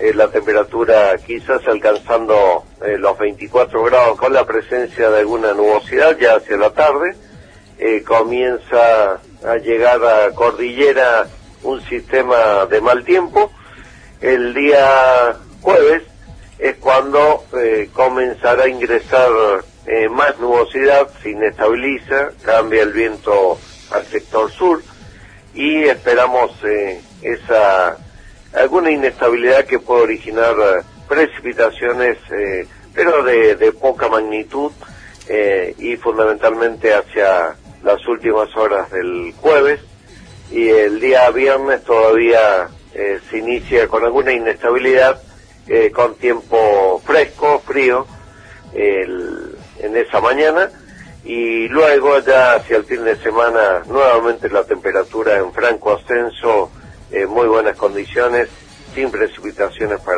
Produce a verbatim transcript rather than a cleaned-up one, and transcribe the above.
eh, la temperatura quizás alcanzando eh, los veinticuatro grados con la presencia de alguna nubosidad ya hacia la tarde. Eh, comienza a llegar a Cordillera un sistema de mal tiempo. El día jueves es cuando eh, comenzará a ingresar eh, más nubosidad, se inestabiliza, cambia el viento al sector sur y esperamos eh, esa alguna inestabilidad que puede originar eh, precipitaciones, eh, pero de, de poca magnitud eh, y fundamentalmente hacia las últimas horas del jueves, y el día viernes todavía eh, se inicia con alguna inestabilidad, eh, con tiempo fresco, frío, el, en esa mañana, y luego ya hacia el fin de semana nuevamente la temperatura en franco ascenso, eh, muy buenas condiciones, sin precipitaciones para